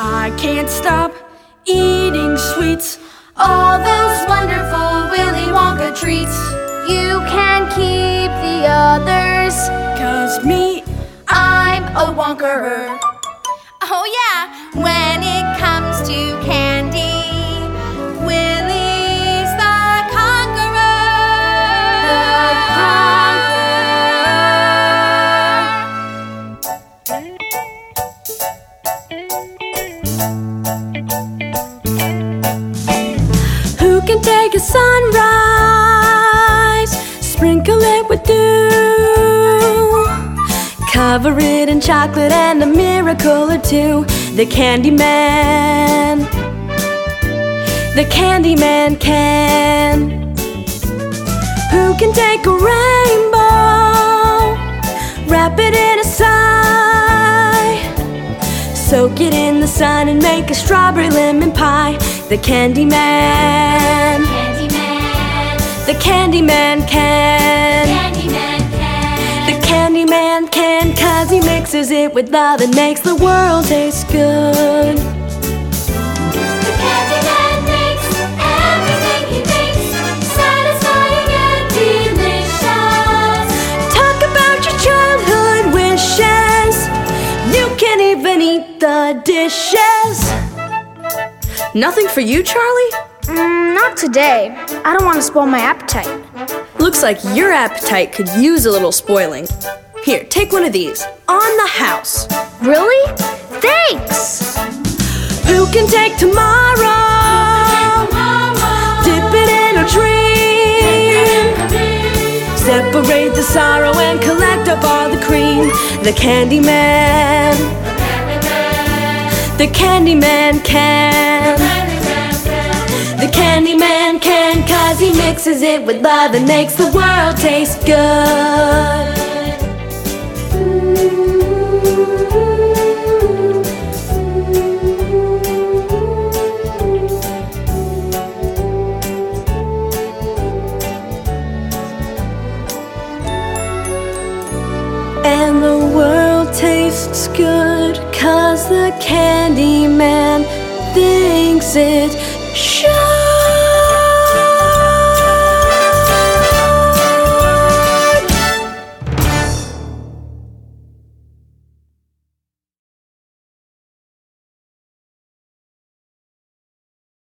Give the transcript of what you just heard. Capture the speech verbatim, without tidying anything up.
I can't stop eating sweets, all those wonderful Willy Wonka treats. You can keep the others, 'cause me, I'm a Wonkerer. Oh yeah, when it comes to candy, Willy's the conqueror. The who can take a sunrise, sprinkle it with dew, cover it in chocolate and a miracle or two. The Candyman, the Candyman can. Who can take a rainbow, wrap it in a sigh, soak it in the sun and make a strawberry lemon pie. The Candyman, Candyman, the Candyman can. Candyman can. The Candyman can, 'cause he mixes it with love and makes the world taste good. The Candyman makes everything he makes satisfying and delicious. Talk about your childhood wishes, you can even eat the dishes. Nothing for you, Charlie? Mm, not today. I don't want to spoil my appetite. Looks like your appetite could use a little spoiling. Here, take one of these. On the house. Really? Thanks! Who can take tomorrow, dip it in a dream, separate the sorrow and collect up all the cream. The Candyman, the Candyman can. The Candyman can, 'cause he mixes it with love and makes the world taste good. And the world tastes good, 'cause the Candyman thinks it should.